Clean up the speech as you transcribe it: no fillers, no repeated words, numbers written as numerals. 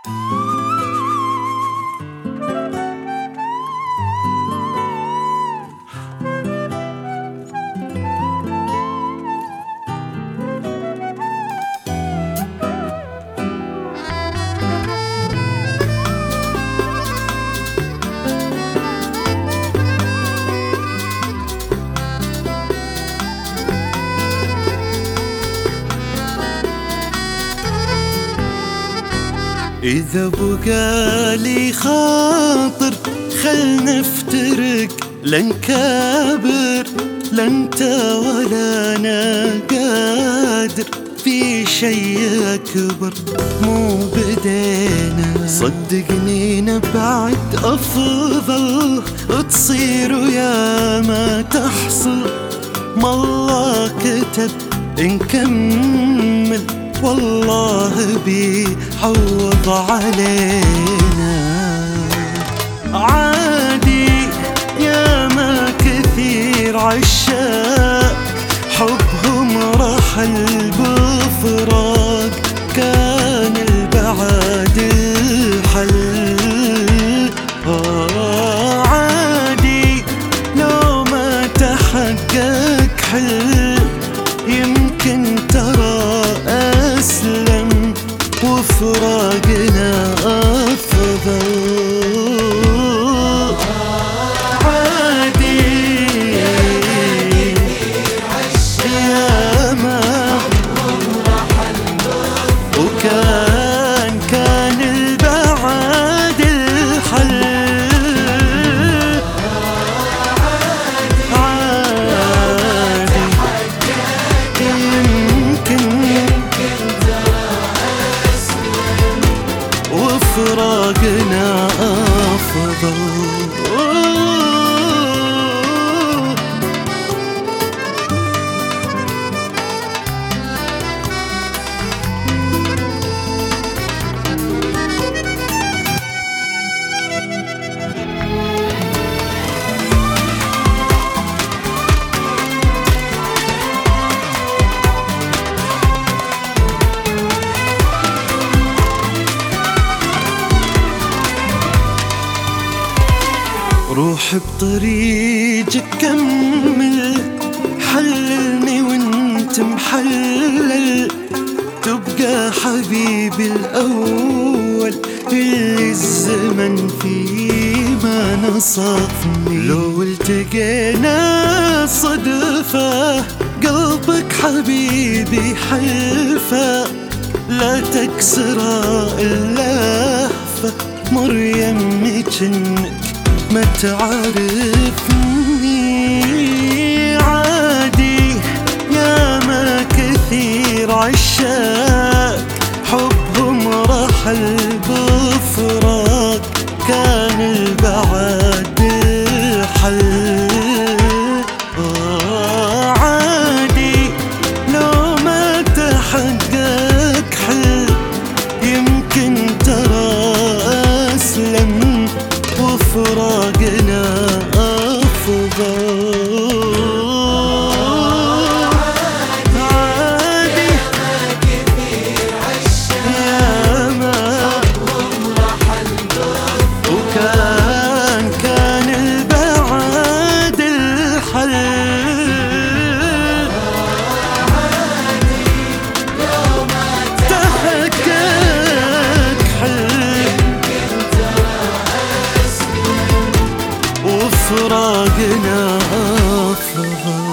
إذا بقالي خاطر خل نفترق، لا نكابر لا انت ولا انا قادر في شي اكبر مو بدينا. صدقني نبعد افضل تصير ويا ما تحصل، ما الله كتب نكمل والله بيعوض علينا. عادي يا ما كثير عشاق حبهم رحل بفراق، كان البعد الحل. عادي لو ما تحقق حل، يمكن ترى أسلم وفراقنا أفضل. عادي يا ما وكان البعد الحل. عادي وفراقنا أفضل. روح بطريقك كمل، حللني وانت محلل، تبقى حبيبي الأول اللي الزمن فيه ما نصفني. لو التقينا صدفة قلبك حبيبي حلفة، لا تكسر اللهفة مر يمي جنك ما تعرفني. عادي يا ما كثير عشاق حبهم رحل بفراق، كان البعد الحل. عادي لو ما تحقق حل، يمكن ترى أسلم وفراقنا أفضل. عادي يا ما وكان البعد الحل. تحقق حل وفراقنا أفضل.